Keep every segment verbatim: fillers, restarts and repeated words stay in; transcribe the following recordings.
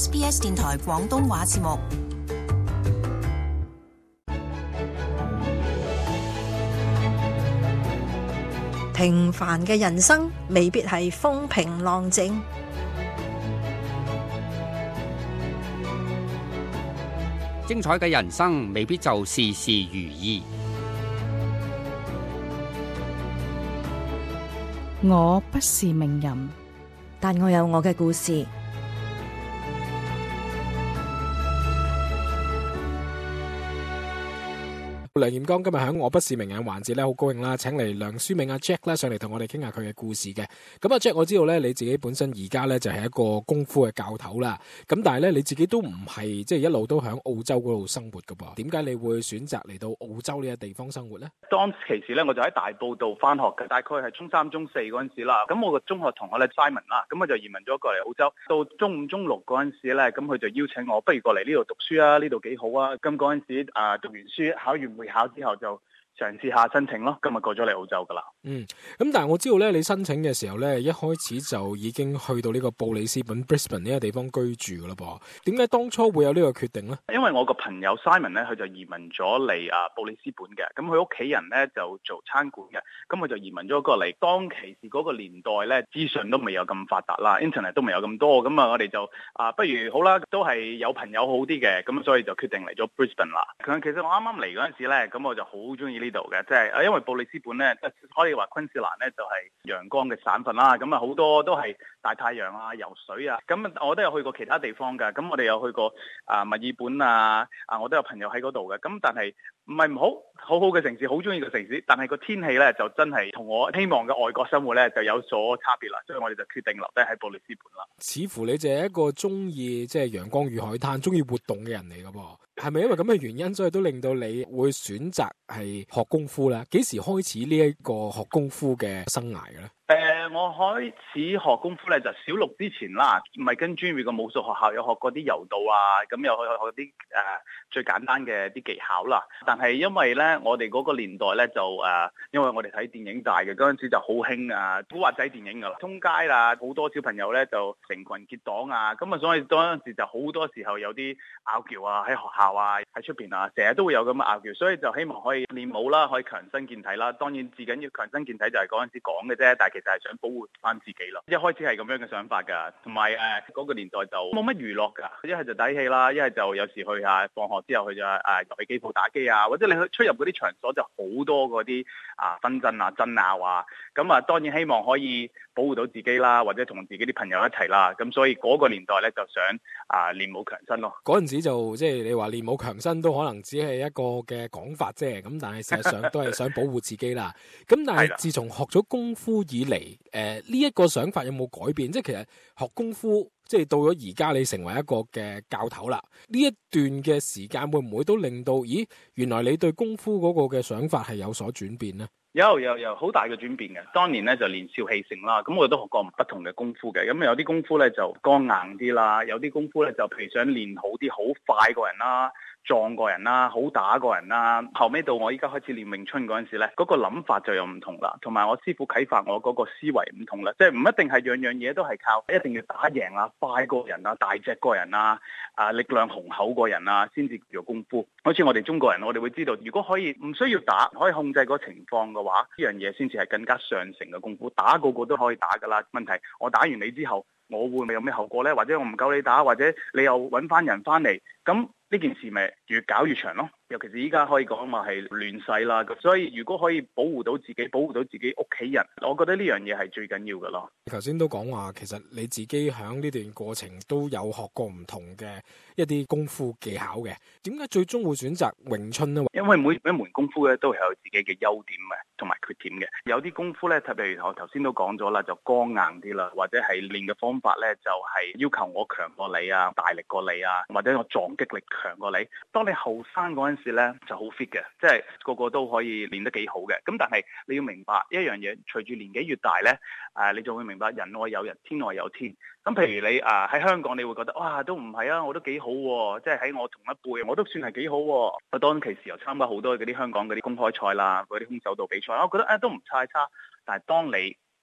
S B S 電台廣東話節目。 平凡嘅人生未必係風平浪靜， 精彩嘅人生未必就事事如意。 我不是名人， 但我有我嘅故事。 梁彥剛今日喺我不是名人環節咧，好高興啦，請嚟梁書銘阿 Jack 咧上嚟同我哋傾下佢嘅故事嘅。咁阿 Jack，我知道咧你自己本身而家咧就係一個功夫嘅教頭啦。咁但係咧你自己都唔係即係一路都喺澳洲嗰度生活噶噃？點解你會選擇嚟到澳洲呢個地方生活咧？ 當其時咧，我就喺大埔度翻學嘅，大概係中三、中四嗰陣時啦。咁我個中學同學咧 Simon 啦，咁我就移民咗過嚟澳洲。到中五、中六嗰陣時咧，咁佢就邀請我，不如過嚟呢度讀書啊，呢度幾好啊。咁嗰陣時啊，讀完書考完會考之後就嘗試下申請咯，今日過咗嚟澳洲噶啦。 嗯，咁但係我知道咧，你申請嘅時候咧，一開始就已經去到呢個布里斯本 Brisbane 呢個地方居住噶啦噃。點解當初會有呢個決定咧？因為我個朋友 Simon 咧，佢就移民咗嚟啊布里斯本嘅，咁佢屋企人咧就做餐館嘅，咁佢就移民咗過嚟。當其時嗰個年代咧，資訊都未有咁發達啦 ，Internet 都未有咁多，咁啊我哋就啊不如好啦，都係有朋友好啲嘅，咁所以就決定嚟咗 Brisbane 啦。其實我啱啱嚟嗰陣時咧，咁我就好中意呢度嘅，即係因為布里斯本咧，可以話昆士蘭咧就係陽光嘅省份啦，咁啊好多都係大太陽啊、游水啊，咁我都有去過其他地方㗎，咁我哋有去過啊墨爾本啊，啊我都有朋友喺嗰度嘅，咁但係唔係唔好，好好嘅城市，好中意嘅城市，但係個天氣咧就真係同我希望嘅外國生活咧就有所差別啦，所以我哋就決定留低喺布里斯本啦。似乎你就係一個中意即係陽光與海灘、中意活動嘅人嚟㗎噃。係咪因為咁嘅原因，所以都令到你會選擇係學功夫咧？幾時開始呢一個學功夫嘅生涯嘅咧？誒、呃，我開始學功夫咧就小六之前啦，唔係跟專業嘅武術學校有學過啲柔道啊，咁有去學啲誒、呃、最簡單嘅啲技巧啦。但係因為咧，我哋嗰個年代咧就誒、呃，因為我哋睇電影大嘅嗰陣時就好興啊古惑仔電影噶啦，通街啦，好多小朋友咧就成群結黨啊，咁啊所以嗰陣時就好多時候有啲拗撬啊喺學校啊喺出邊啊，成日都會有咁嘅拗撬，所以就希望可以練武啦，可以強身健體啦。當然至緊要強身健體就係嗰陣時講嘅啫，但係其實係想保護翻自己咯。一開始係咁樣嘅想法㗎，同埋誒嗰個年代就冇乜娛樂㗎，一係就睇戲啦，一係就有時去下放學之後去咗誒遊戲機鋪打機啊，或者你去出入嗰啲場所就好多嗰啲啊紛爭啊爭拗啊，咁啊當然希望可以保護到自己啦，或者同自己啲朋友一齊啦，咁所以嗰個年代咧就想啊練武強身咯。嗰陣時就即係你話練武強身都可能只係一個嘅講法啫，咁但係事實上都係想保護自己啦。咁但係自從學咗功夫以嚟，誒呢一個想法有冇改變？即係其實學功夫即係到咗而家你成為一個嘅教頭啦，呢一段嘅時間會唔會都令到，咦原來你對功夫嗰個嘅想法係有所轉變呢？有有有好大嘅轉變嘅。當年咧就年少氣盛啦，咁我都學過不同嘅功夫嘅。咁有啲功夫咧就剛硬啲啦，有啲功夫咧就譬如想練好啲，好快個人啦，壯個人啦，好打個人啦。後尾到我依家開始練詠春嗰陣時咧，嗰個諗法就有唔同啦，同埋我師傅啟發我嗰個思維唔同啦，即係唔一定係樣樣嘢都係靠一定要打贏啊，快個人啊，大隻個人啊，啊力量雄厚個人啊，先至叫做功夫。好似我哋中國人，我哋會知道，如果可以唔需要打，可以控制個情況嘅話，呢樣嘢先至係更加上乘嘅功夫。打個個都可以打噶啦，問題我打完你之後，我會唔會有咩後果呢？或者我唔夠你打，或者你又揾翻人翻嚟，咁呢件事咪越搞越長咯。尤其是依家可以講話係亂世啦，所以如果可以保護到自己，保護到自己屋企人，我覺得呢樣嘢係最緊要嘅咯。頭先都講話，其實你自己喺呢段過程都有學過唔同嘅一啲功夫技巧嘅，點解最終會選擇詠春呢？因為每一門功夫咧都係有自己嘅優點嘅，同埋缺點嘅。有啲功夫咧，譬如我頭先都講咗啦，就剛硬啲啦，或者係練嘅方法咧，就係要求我強過你啊，大力過你啊，或者我撞擊力強過你。當你後生嗰陣時咧就好 fit 嘅，即係個個都可以練得幾好嘅。咁但係你要明白一樣嘢，隨住年紀越大咧，誒你就會明白人外有人，天外有天。咁譬如你誒喺香港，你會覺得哇都唔係啊，我都幾好喎，即係喺我同一輩，我都算係幾好喎。我當其時又參加好多嗰啲香港嗰啲公開賽啦，嗰啲空手道比賽，我覺得誒都唔太差。但係當你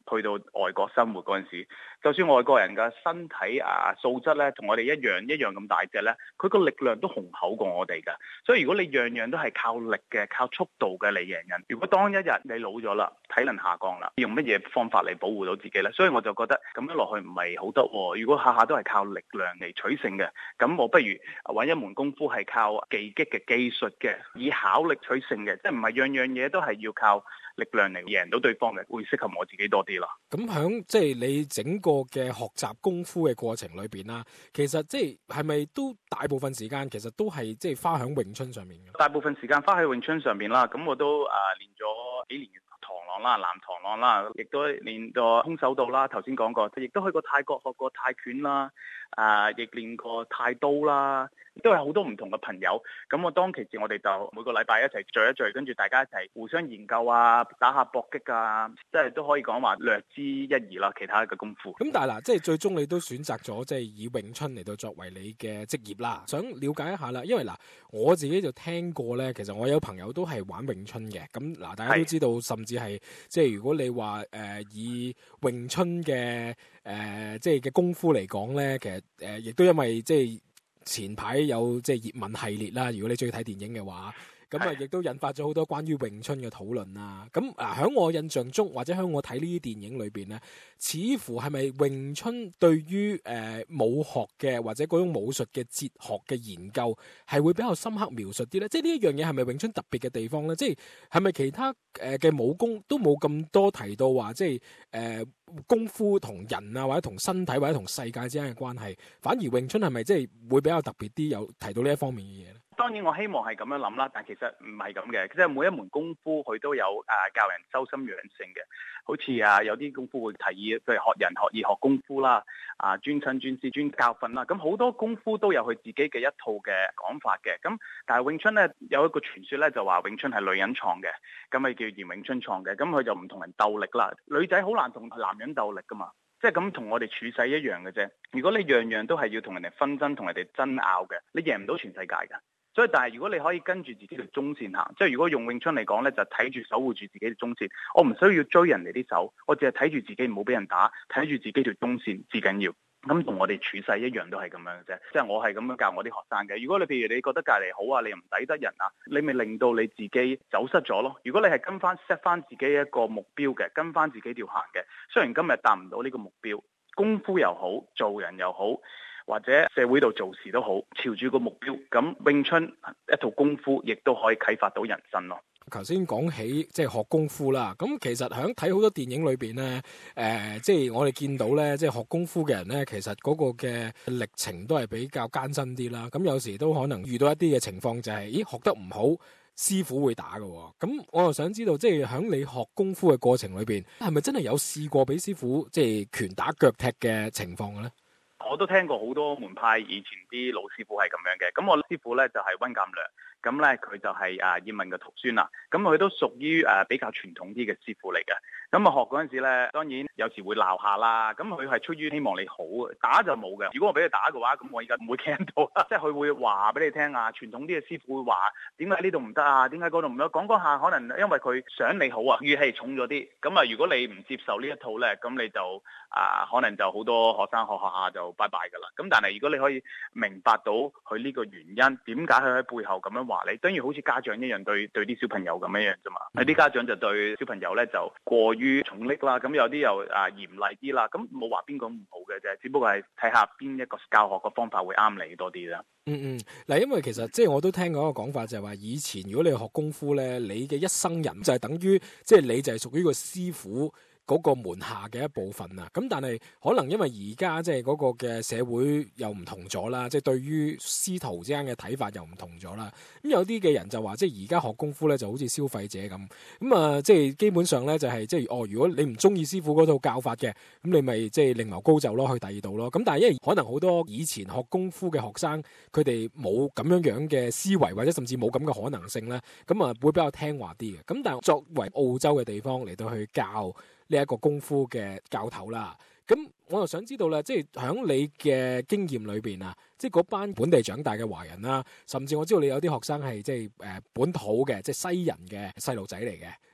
去到外國生活嗰陣時，就算外國人嘅身體啊素質咧同我哋一樣一樣咁大隻咧，佢個力量都雄厚過我哋㗎。所以如果你樣樣都係靠力嘅、靠速度嘅嚟贏人，如果當一日你老咗啦，體能下降啦，用乜嘢方法嚟保護到自己咧？所以我就覺得咁樣落去唔係好得喎。如果下下都係靠力量嚟取勝嘅，咁我不如揾一門功夫係靠技擊嘅、技術嘅，以巧力取勝嘅，即係唔係樣樣嘢都係要靠力量嚟贏到對方嘅，會適合我自己多啲啦。 咁響即係你整個嘅學習功夫嘅過程裏邊啦，其實即係係咪都大部分時間其實都係即係花響詠春上面嘅？大部分時間花喺詠春上面啦，咁我都啊練咗幾年螳螂啦、南螳螂啦，亦都練過空手道啦。頭先講過，亦都去過泰國學過泰拳啦，啊，亦練過泰刀啦。都係好多唔同嘅朋友，咁我當其時我哋就每個禮拜一齊聚一聚，跟住大家一齊互相研究啊，打下搏擊啊，即係都可以講話略知一二啦，其他嘅功夫。咁但係嗱，即係最終你都選擇咗即係以詠春嚟到作為你嘅職業啦。想了解一下啦，因為嗱我自己就聽過咧，其實我有朋友都係玩詠春嘅。咁嗱，大家都知道，甚至係即係如果你話誒、呃、以詠春嘅誒、呃、即係嘅功夫嚟講咧，其實誒亦、呃、都因為即係。前排有即係葉問系列啦，如果你中意睇電影嘅話，咁啊亦都引發咗好多關於詠春嘅討論啦。咁啊喺我印象中，或者喺我睇呢啲電影裏邊咧，似乎係咪詠春對於誒、呃、武學嘅或者嗰種武術嘅哲學嘅研究係會比較深刻描述啲咧？即係呢一樣嘢係咪詠春特別嘅地方咧？即係係咪其他誒嘅、呃、武功都冇咁多提到話即係誒、呃、功夫同人啊或者同身體或者同世界之間嘅關係，反而詠春係咪即係會比較特別啲，有提到呢一方面嘅嘢咧？當然我希望係咁樣諗啦，但其實唔係咁嘅，即係每一門功夫佢都有誒、啊、教人修心養性嘅，好似啊有啲功夫會提議，譬如學人學義學功夫啦，啊專親專師專教訓啦，咁好多功夫都有佢自己嘅一套嘅講法嘅，咁但係詠春咧有一個傳說咧就話詠春係女人創嘅，咁咪叫嚴詠春創嘅，咁佢就唔同人鬥力啦，女仔好難同男人鬥力噶嘛。即係咁同我哋處世一樣嘅啫。如果你樣樣都係要同人哋紛爭、同人哋爭拗嘅，你贏唔到全世界㗎。所以但係如果你可以跟住自己條中線行，即係如果用詠春嚟講咧，就睇住守護住自己嘅中線。我唔需要追人哋啲手，我淨係睇住自己唔好俾人打，睇住自己條中線至緊要。咁同我哋處世一樣都係咁樣嘅啫，即係我係咁樣教我啲學生嘅。如果你譬如你覺得隔離好啊，你又唔抵得人啊，你咪令到你自己走失咗咯。如果你係跟翻 set 翻自己一個目標嘅，跟翻自己條行嘅，雖然今日達唔到呢個目標，功夫又好，做人又好，或者社會度做事都好，朝住個目標，咁詠春一套功夫亦都可以啟發到人生咯。頭先講起即係學功夫啦，咁其實喺睇好多電影裏邊咧，誒、呃，即係我哋見到咧，即係學功夫嘅人咧，其實嗰個嘅歷程都係比較艱辛啲啦。咁有時都可能遇到一啲嘅情況，就係，咦，學得唔好，師傅會打㗎。咁我又想知道，即係喺你學功夫嘅過程裏邊，係咪真係有試過俾師傅即係拳打腳踢嘅情況嘅咧？我都聽過好多門派以前啲老師傅係咁樣嘅，咁我師傅咧就係溫鑑良，咁咧佢就係啊葉問嘅徒孫啦，咁佢都屬於誒比較傳統啲嘅師傅嚟嘅。咁啊學嗰陣時咧，當然有時會鬧下啦，咁佢係出於希望你好，打就冇嘅。如果我俾佢打嘅話，咁我而家唔會聽到啦，即係佢會話俾你聽啊。傳統啲嘅師傅會話點解呢度唔得啊？點解嗰度唔得？講講下可能因為佢想你好啊，語氣重咗啲。咁啊，如果你唔接受呢一套咧，咁你就啊可能就好多學生學學下就拜拜㗎啦。咁但係如果你可以明白到佢呢個原因，點解佢喺背後咁樣話你，等於好似家長一樣對對啲小朋友咁樣樣啫嘛。有啲家長就對小朋友咧就過於重溺啦，咁有啲又啊嚴厲啲啦，咁冇話邊個唔好嘅啫，只不過係睇下邊一個教學嘅方法會啱你多啲啦。嗯嗯，嗱，因為其實即係我都聽過一個講法，就係話以前如果你學功夫咧，你嘅一生人就係等於即係你就係屬於個師傅嗰個門下嘅一部分啊，咁但係可能因為而家即係嗰個嘅社會又唔同咗啦，即係對於師徒之間嘅睇法又唔同咗啦。咁有啲嘅人就話，即係而家學功夫咧就好似消費者咁，咁啊即係基本上咧就係即係哦，如果你唔中意師傅嗰套教法嘅，咁你咪即係另謀高就咯，去第二度咯。咁但係因為可能好多以前學功夫嘅學生，佢哋冇咁樣樣嘅思維，或者甚至冇咁嘅可能性咧，咁啊會比較聽話啲嘅。咁但係作為澳洲嘅地方嚟到去教呢一個功夫嘅教頭啦，咁我又想知道啦，即係喺你嘅經驗裏邊啊，即係嗰班本地長大嘅華人啦，甚至我知道你有啲學生係即係誒本土嘅，即係西人嘅細路仔嚟嘅，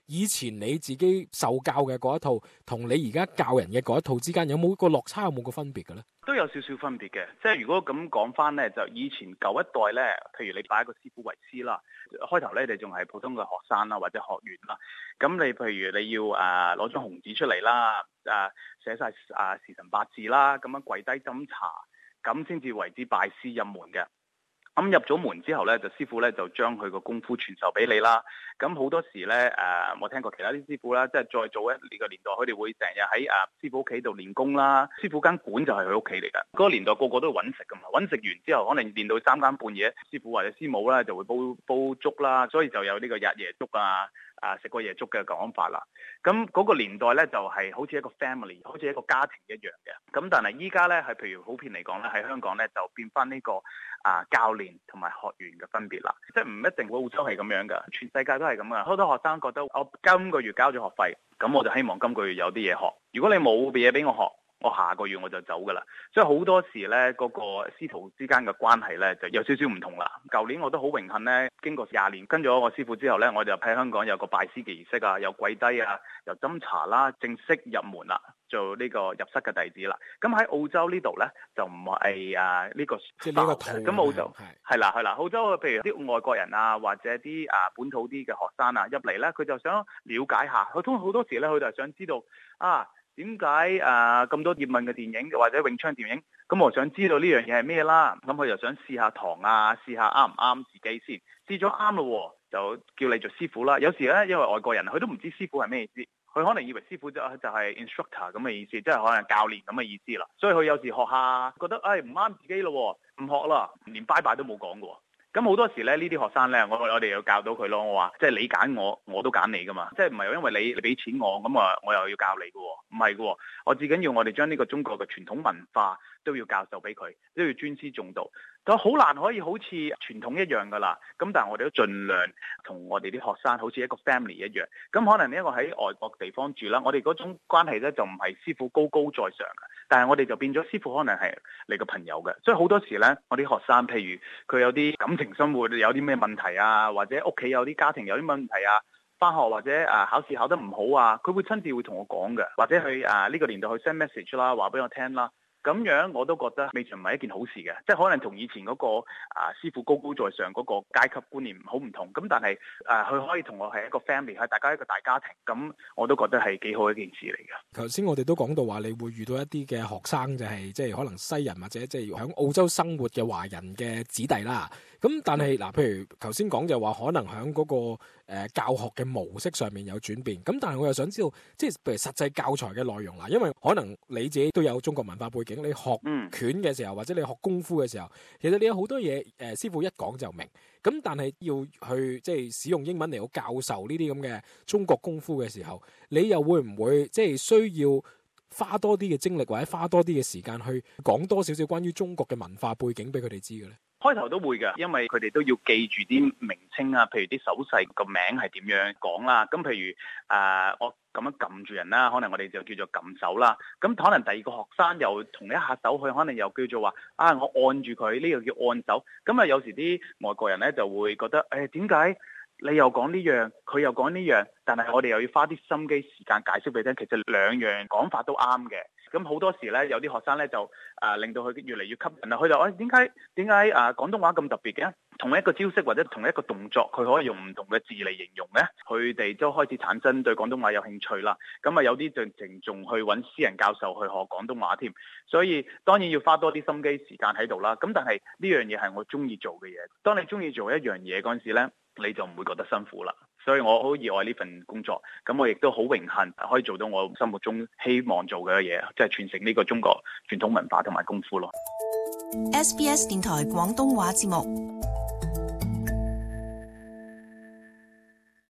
以前你自己受教嘅嗰一套，同你而家教人嘅嗰一套之間有冇個落差，有冇個分別嘅咧？ 都有少少分別嘅，即係如果咁講翻咧，就以前舊一代咧，譬如你拜一個師傅為師啦，開頭咧你仲係普通嘅學生啦或者學員啦，咁你譬如你要誒攞張紅紙出嚟啦，誒寫晒誒時辰八字啦，咁樣跪低斟茶，咁先至為之拜師入門嘅。咁入咗門之後咧，就師傅咧就將佢個功夫傳授俾你啦。咁好多時咧，誒、呃、我聽過其他啲師傅啦，即係再早一呢個年代，佢哋會成日喺誒師傅屋企度練功啦。師傅間館就係佢屋企嚟㗎。嗰、那個年代個個都揾食㗎嘛，揾食完之後可能練到三更半夜，師傅或者師母咧就會煲煲粥啦，所以就有呢個日夜粥啊。啊！食過夜粥嘅講法啦，咁嗰個年代咧就係、是、好似一個 family， 好似一個家庭一樣嘅。咁但係依家咧係譬如普遍嚟講咧，喺香港咧就變翻呢、這個啊教練同埋學員嘅分別啦。即係唔一定澳洲係咁樣噶，全世界都係咁噶。好多學生覺得我今個月交咗學費，咁我就希望今個月有啲嘢學。如果你冇嘢俾我學，我下個月我就走噶啦，所以好多時咧，嗰個師徒之間嘅關係咧就有少少唔同啦。舊年我都好榮幸咧，經過廿年跟咗我師傅之後咧，我就喺香港有個拜師嘅儀式啊，有跪低啊，又斟茶啦，正式入門啦，做呢個入室嘅弟子啦。咁喺澳洲呢度咧就唔係啊呢個即係呢個套。 咁澳洲係啦係啦，澳洲譬如啲外國人啊，或者啲啊本土啲嘅學生啊入嚟咧，佢就想了解下，佢通好多時咧，佢就係想知道啊。點解誒咁多葉問嘅電影或者詠春電影？咁我想知道呢樣嘢係咩啦？咁佢就想試下堂啊，試下啱唔啱自己先。試咗啱咯，就叫你做師傅啦。有時咧，因為外國人佢都唔知師傅係咩意思，佢可能以為師傅就就係 instructor 咁嘅意思，即係可能教練咁嘅意思啦。所以佢有時學下覺得誒唔啱自己咯，唔學啦，連拜拜都冇講嘅。咁好多時咧，呢啲學生咧，我我哋要教到佢咯。我話即係你揀我，我都揀你噶嘛。即係唔係因為你你俾錢我，咁啊我又要教你嘅喎？唔係嘅喎，我至緊要我哋將呢個中國嘅傳統文化都要教授俾佢，都要尊師重道。就好難可以好似傳統一樣噶啦。咁但係我哋都盡量同我哋啲學生好似一個 family 一樣。咁可能呢一個喺外國地方住啦，我哋嗰種關係咧就唔係師傅高高在上嘅，但係我哋就變咗師傅可能係你個朋友嘅。所以好多時咧，我啲學生譬如佢有啲感情生活有啲咩問題啊，或者屋企有啲家庭有啲問題啊，返學或者誒考試考得唔好啊，佢會親自會同我講嘅，或者佢誒呢個年代去 send message 啦，話俾我聽啦。咁樣我都覺得未嘗唔係一件好事嘅，即係可能同以前嗰個啊師傅高高在上嗰個階級觀念好唔同。咁但係誒佢可以同我係一個 family，係大家一個大家庭，咁我都覺得係幾好一件事嚟嘅。 頭先我哋都講到話，你會遇到一啲嘅學生就係即係可能西人或者即係喺澳洲生活嘅華人嘅子弟啦。咁但係嗱，譬如頭先講就話可能喺嗰個誒教學嘅模式上面有轉變。咁但係我又想知道，即係譬如實際教材嘅內容啦，因為可能你自己都有中國文化背景。你學拳嘅時候，或者你學功夫嘅時候，其實你有好多嘢，誒、呃，師傅一講就明。咁但係要去即係使用英文嚟到教授呢啲咁嘅中國功夫嘅時候，你又會唔會即係需要花多啲嘅精力，或者花多啲嘅時間去講多少少關於中國嘅文化背景俾佢哋知嘅咧？ 開頭都會㗎，因為佢哋都要記住啲名稱啊，譬如啲手勢個名係點樣講啦。咁譬如誒、呃，我咁樣撳住人啦，可能我哋就叫做撳手啦。咁可能第二個學生又同一下手，佢可能又叫做話啊，我按住佢，呢、這個叫按手。咁啊，有時啲外國人咧就會覺得誒點解你又講呢樣，佢又講呢樣，但係我哋又要花啲心機時間解釋俾你聽，其實兩樣講法都啱嘅。咁好多時咧，有啲學生咧就誒、呃、令到佢越嚟越吸引啦。佢就誒點解點解誒廣東話咁特別嘅？同一個招式或者同一個動作，佢可以用唔同嘅字嚟形容咧。佢哋都開始產生對廣東話有興趣啦。咁啊有啲就淨仲去揾私人教授去學廣東話添。所以當然要花多啲心機時間喺度啦。咁但係呢樣嘢係我中意做嘅嘢。當你中意做一樣嘢嗰陣時咧，你就唔會覺得辛苦啦。所以我好熱愛呢份工作，咁我亦都好榮幸可以做到我心目中希望做嘅嘢，即係傳承呢個中國傳統文化同埋功夫咯。 S B S 電台廣東話節目。